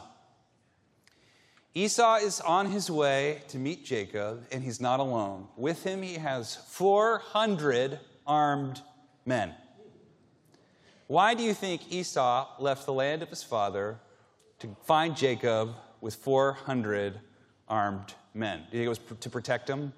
[SPEAKER 6] Esau is on his way to meet Jacob, and he's not alone. With him, he has four hundred armed men. Why do you think Esau left the land of his father to find Jacob with four hundred armed men? Do you think it was to protect him?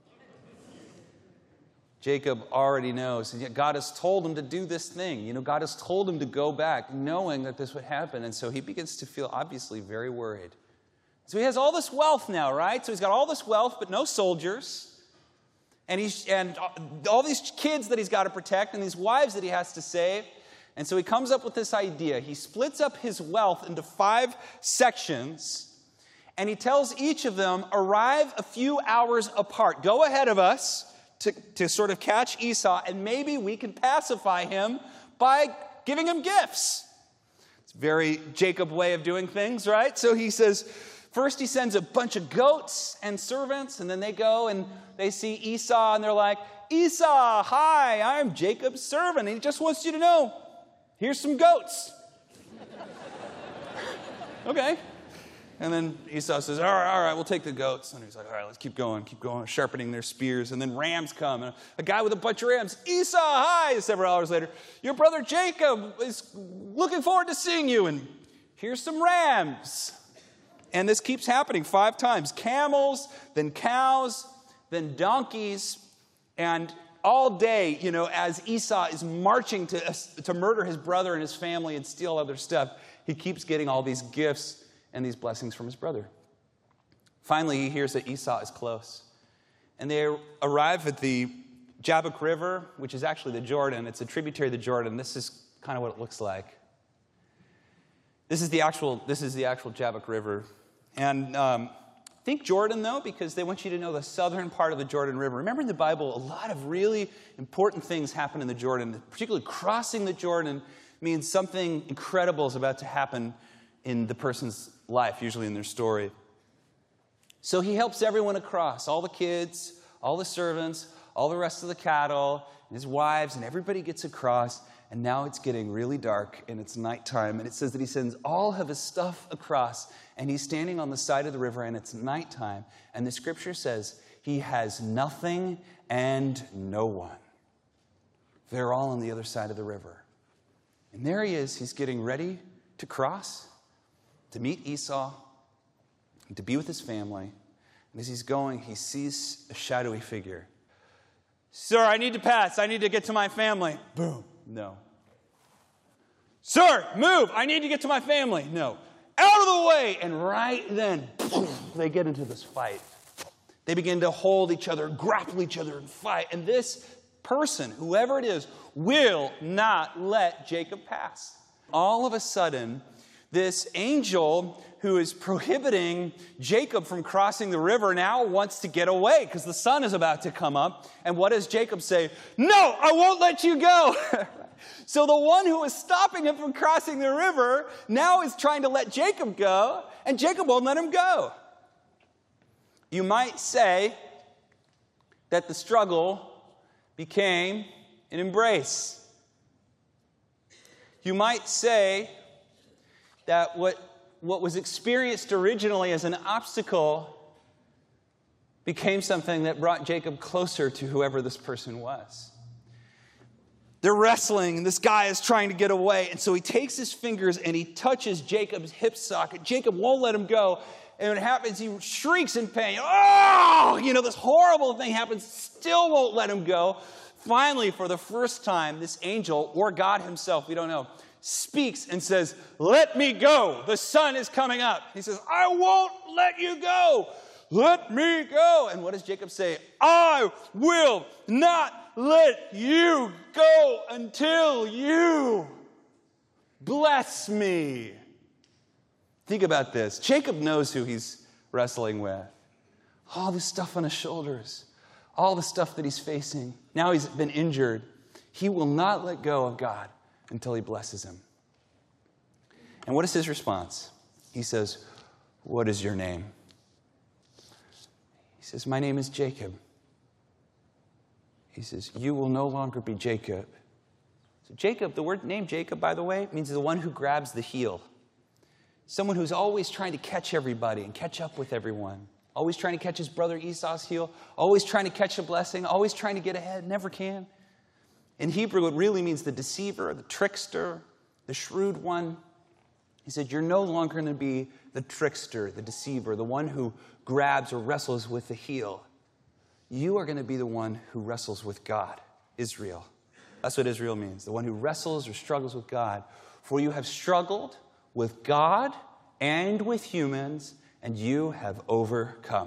[SPEAKER 6] Jacob already knows. And yet God has told him to do this thing. You know, God has told him to go back, knowing that this would happen. And so he begins to feel obviously very worried. So he has all this wealth now, right? So he's got all this wealth, but no soldiers. And he's and all these kids that he's got to protect and these wives that he has to save. And so he comes up with this idea. He splits up his wealth into five sections. And he tells each of them, arrive a few hours apart. Go ahead of us to, to sort of catch Esau. And maybe we can pacify him by giving him gifts. It's a very Jacob way of doing things, right? So he says, first he sends a bunch of goats and servants, and then they go and they see Esau, and they're like, Esau, hi, I'm Jacob's servant, and he just wants you to know, here's some goats. Okay. And then Esau says, all right, all right, we'll take the goats. And he's like, all right, let's keep going, keep going, sharpening their spears. And then rams come, and a guy with a bunch of rams, Esau, hi, several hours later, your brother Jacob is looking forward to seeing you, and here's some rams. And this keeps happening five times. Camels, then cows, then donkeys, and all day, you know, as Esau is marching to, to murder his brother and his family and steal other stuff, he keeps getting all these gifts and these blessings from his brother. Finally, he hears that Esau is close. And they arrive at the Jabbok River, which is actually the Jordan. It's a tributary of the Jordan. This is kind of what it looks like. This is the actual, this is the actual Jabbok River. And um, think Jordan, though, because they want you to know the southern part of the Jordan River. Remember in the Bible, a lot of really important things happen in the Jordan. Particularly crossing the Jordan means something incredible is about to happen in the person's life, usually in their story. So he helps everyone across, all the kids, all the servants, all the rest of the cattle, and his wives, and everybody gets across. And now it's getting really dark, and it's nighttime. And it says that he sends all of his stuff across, and he's standing on the side of the river, and it's nighttime. And the scripture says he has nothing and no one. They're all on the other side of the river. And there he is. He's getting ready to cross, to meet Esau, and to be with his family. And as he's going, he sees a shadowy figure. Sir, I need to pass. I need to get to my family. Boom. No. Sir, move. I need to get to my family. No. Out of the way. And right then, they get into this fight. They begin to hold each other, grapple each other, and fight. And this person, whoever it is, will not let Jacob pass. All of a sudden, this angel who is prohibiting Jacob from crossing the river now wants to get away because the sun is about to come up. And what does Jacob say? No, I won't let you go. So the one who was stopping him from crossing the river now is trying to let Jacob go, and Jacob won't let him go. You might say that the struggle became an embrace. You might say that what, what was experienced originally as an obstacle became something that brought Jacob closer to whoever this person was. They're wrestling, and this guy is trying to get away. And so he takes his fingers and he touches Jacob's hip socket. Jacob won't let him go. And when it happens, he shrieks in pain. Oh! You know, this horrible thing happens, still won't let him go. Finally, for the first time, this angel, or God himself, we don't know, speaks and says, let me go. The sun is coming up. He says, I won't let you go. Let me go. And what does Jacob say? I will not let you go until you bless me. Think about this. Jacob knows who he's wrestling with. All the stuff on his shoulders, all the stuff that he's facing. Now he's been injured. He will not let go of God until he blesses him. And what is his response? He says, what is your name? He says, my name is Jacob. He says, you will no longer be Jacob. So Jacob, the word name Jacob, by the way, means the one who grabs the heel. Someone who's always trying to catch everybody and catch up with everyone. Always trying to catch his brother Esau's heel. Always trying to catch a blessing. Always trying to get ahead. Never can. In Hebrew, it really means the deceiver, the trickster, the shrewd one. He said, you're no longer going to be the trickster, the deceiver, the one who grabs or wrestles with the heel. You are going to be the one who wrestles with God, Israel. That's what Israel means, the one who wrestles or struggles with God. For you have struggled with God and with humans, and you have overcome.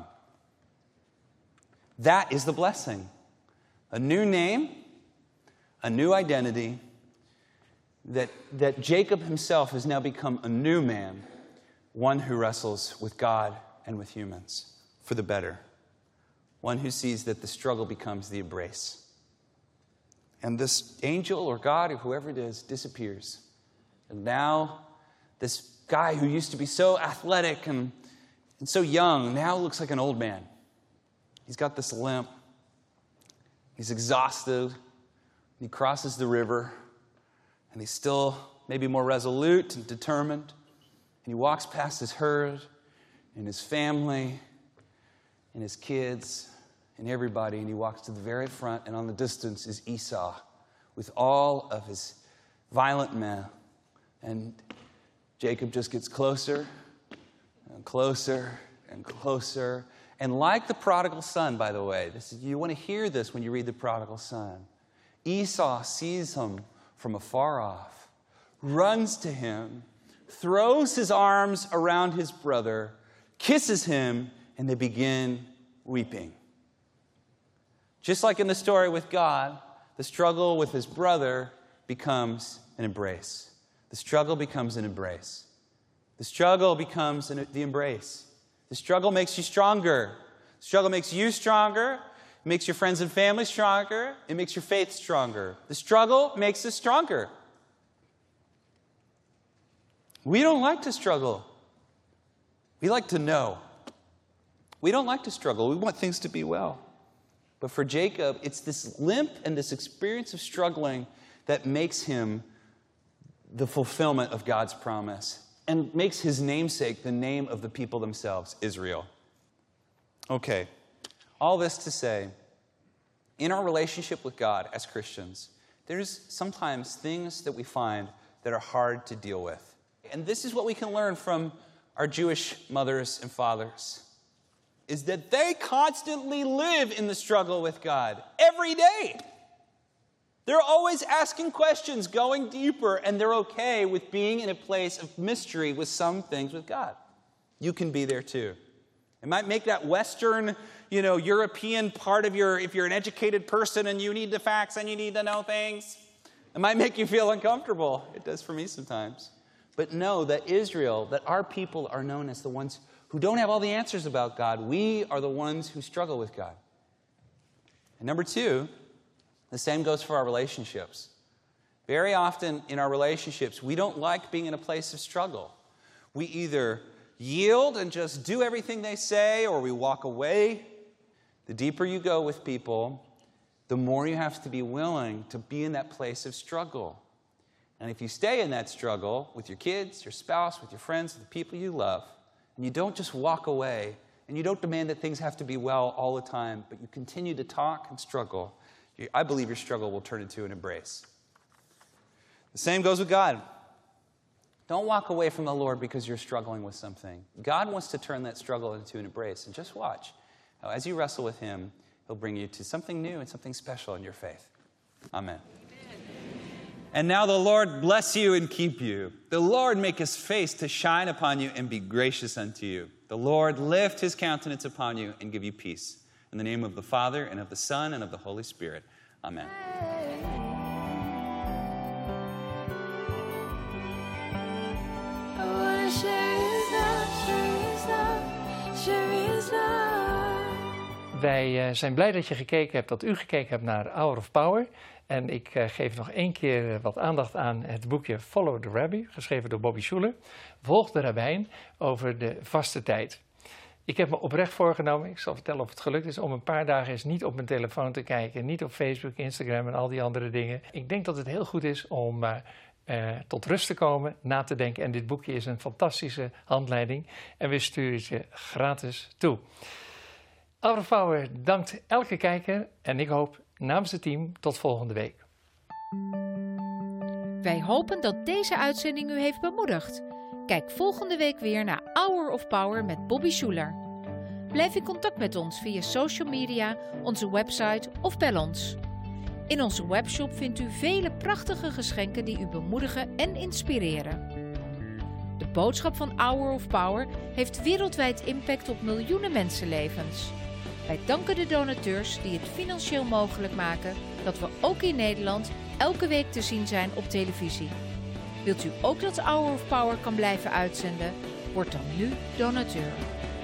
[SPEAKER 6] That is the blessing. A new name, a new identity, that, that Jacob himself has now become a new man, one who wrestles with God and with humans for the better. One who sees that the struggle becomes the embrace. And this angel or God or whoever it is disappears. And now this guy who used to be so athletic and, and so young now looks like an old man. He's got this limp. He's exhausted. He crosses the river. And he's still maybe more resolute and determined. And he walks past his herd and his family and his kids and everybody, and he walks to the very front, and on the distance is Esau with all of his violent men. And Jacob just gets closer and closer and closer, And like the prodigal son, by the way, this is, you want to hear this when you read the prodigal son. Esau sees him from afar off, runs to him, throws his arms around his brother, kisses him, and they begin weeping. Just like in the story with God, the struggle with his brother becomes an embrace. The struggle becomes an embrace. The struggle becomes an, the embrace. The struggle makes you stronger. The struggle makes you stronger. It makes your friends and family stronger. It makes your faith stronger. The struggle makes us stronger. We don't like to struggle. We like to know. We don't like to struggle. We want things to be well. But for Jacob, it's this limp and this experience of struggling that makes him the fulfillment of God's promise and makes his namesake the name of the people themselves, Israel. Okay, all this to say, in our relationship with God as Christians, there's sometimes things that we find that are hard to deal with. And this is what we can learn from our Jewish mothers and fathers, is that they constantly live in the struggle with God every day. They're always asking questions, going deeper, and they're okay with being in a place of mystery with some things with God. You can be there too. It might make that Western, you know, European part of your, if you're an educated person and you need the facts and you need to know things, it might make you feel uncomfortable. It does for me sometimes. But know that Israel, that our people are known as the ones who don't have all the answers about God. We are the ones who struggle with God. And number two, the same goes for our relationships. Very often in our relationships, we don't like being in a place of struggle. We either yield and just do everything they say, or we walk away. The deeper you go with people, the more you have to be willing to be in that place of struggle. And if you stay in that struggle with your kids, your spouse, with your friends, with the people you love, and you don't just walk away, and you don't demand that things have to be well all the time, but you continue to talk and struggle, I believe your struggle will turn into an embrace. The same goes with God. Don't walk away from the Lord because you're struggling with something. God wants to turn that struggle into an embrace. And just watch how as you wrestle with him, he'll bring you to something new and something special in your faith. Amen. And now the Lord bless you and keep you. The Lord make his face to shine upon you and be gracious unto you. The Lord lift his countenance upon you and give you peace. In the name of the Father, and of the Son, and of the Holy Spirit. Amen.
[SPEAKER 4] Wij uh, zijn blij dat je gekeken hebt, dat u gekeken hebt naar Hour of Power. En ik uh, geef nog één keer uh, wat aandacht aan het boekje Follow the Rabbi, geschreven door Bobby Schuller. Volg de rabbijn over de vaste tijd. Ik heb me oprecht voorgenomen, ik zal vertellen of het gelukt is, om een paar dagen eens niet op mijn telefoon te kijken. Niet op Facebook, Instagram en al die andere dingen. Ik denk dat het heel goed is om uh, uh, tot rust te komen, na te denken. En dit boekje is een fantastische handleiding. En we sturen het je gratis toe. Hour of Power dankt elke kijker. En ik hoop namens het team tot volgende week.
[SPEAKER 13] Wij hopen dat deze uitzending u heeft bemoedigd. Kijk volgende week weer naar Hour of Power met Bobby Schuller. Blijf in contact met ons via social media, onze website of bel ons. In onze webshop vindt u vele prachtige geschenken die u bemoedigen en inspireren. De boodschap van Hour of Power heeft wereldwijd impact op miljoenen mensenlevens. Wij danken de donateurs die het financieel mogelijk maken dat we ook in Nederland elke week te zien zijn op televisie. Wilt u ook dat Hour of Power kan blijven uitzenden? Word dan nu donateur.